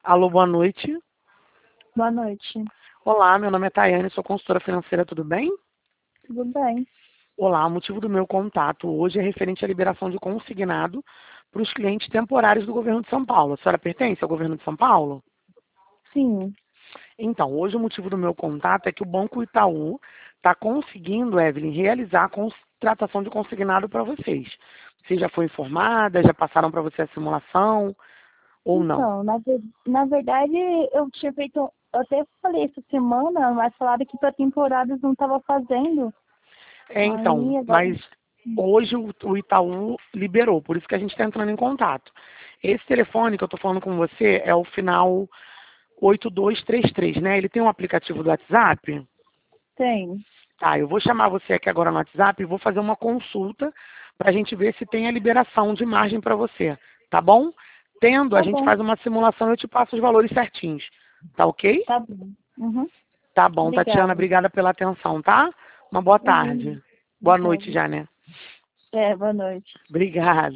Alô, boa noite. Boa noite. Olá, meu nome é Tayane, sou consultora financeira, tudo bem? Tudo bem? Olá, o motivo do meu contato hoje é referente à liberação de consignado para os clientes temporários do governo de São Paulo. A senhora pertence ao governo de São Paulo? Sim. Então, hoje o motivo do meu contato é que o Banco Itaú está conseguindo, Evelyn, realizar a contratação de consignado para vocês. Você já foi informada? Já passaram para você a simulação ou não? Então, na verdade, eu tinha feito. Eu até falei essa semana, mas falaram que para temporadas não estava fazendo. Então, Aí agora. mas hoje o Itaú liberou, por isso que a gente está entrando em contato. Esse telefone que eu estou falando com você é o final 8233, né? Ele tem um aplicativo do WhatsApp? Tem. Tá, eu vou chamar você aqui agora no WhatsApp e vou fazer uma consulta para a gente ver se tem a liberação de margem para você, tá bom? Tendo, a Tá gente bom. faz uma simulação e eu te passo os valores certinhos, tá ok? Tá bom. Uhum. Tá bom, Tatiana, Obrigada. obrigada pela atenção, tá? Uma boa Imagina. tarde. Boa noite Obrigada. já, né? Boa noite. Obrigada.